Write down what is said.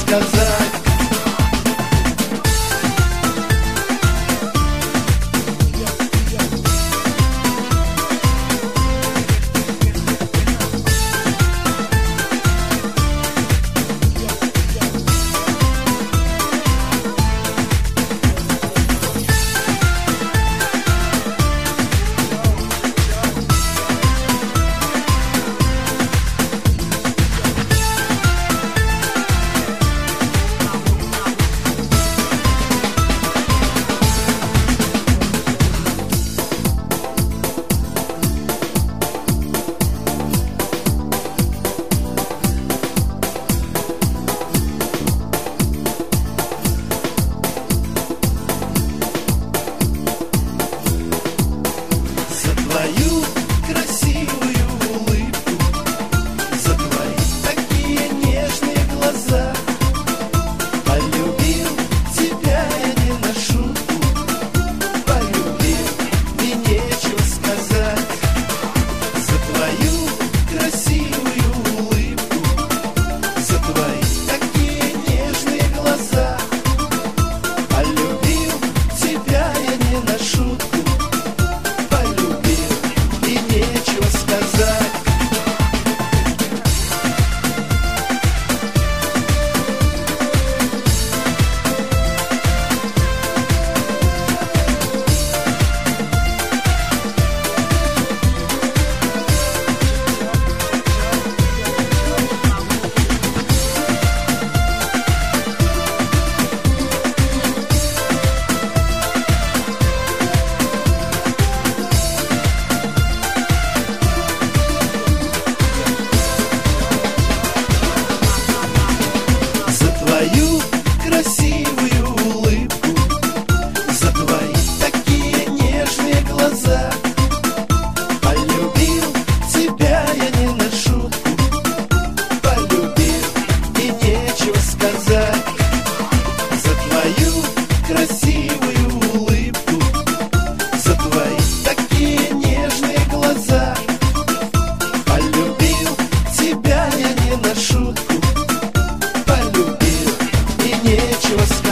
сказать. Твою красивую улыбку, за твои такие нежные глаза. Полюбил тебя я не на шутку, полюбил и нечего сказать. За твою красивую улыбку, за твои такие нежные глаза. Полюбил тебя я не на шутку, нечего сказать. Твою красивую улыбку, за твои такие нежные глаза. Полюбил тебя я не на шутку, полюбил и нечего сказать. За твою красивую улыбку, за твои такие нежные глаза. Полюбил тебя я не на шутку, нечего сказать.